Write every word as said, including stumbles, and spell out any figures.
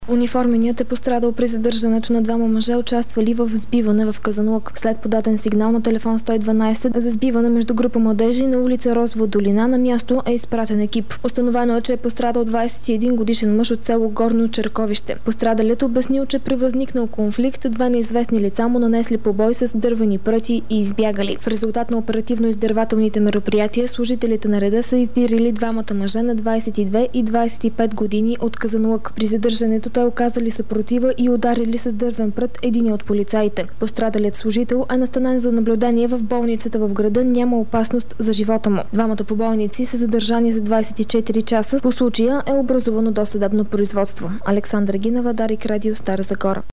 Униформеният е пострадал при задържането на двама мъже, участвали в сбиване в Казанлък. След подаден сигнал на телефон сто и дванадесет за сбиване между група младежи на улица Розова долина, на място е изпратен екип. Установено е, че е пострадал двадесет и един годишен мъж от село Горно Черковище. Пострадалият обяснил, че при възникнал конфликт две неизвестни лица му нанесли побой с дървени пръти и избягали. В резултат на оперативно-издирвателните мероприятия служителите на реда са издирили двамата мъже на двадесет и две и двадесет и пет години от Казанлък. При задържането те оказали съпротива и ударили с дървен прът единия от полицаите. Пострадалият служител е настанен за наблюдение в болницата в града, няма опасност за живота му. Двамата побойници са задържани за двадесет и четири часа. По случая е образувано досъдебно производство. Александра Гинева, Дарик Радио, Стара Загора.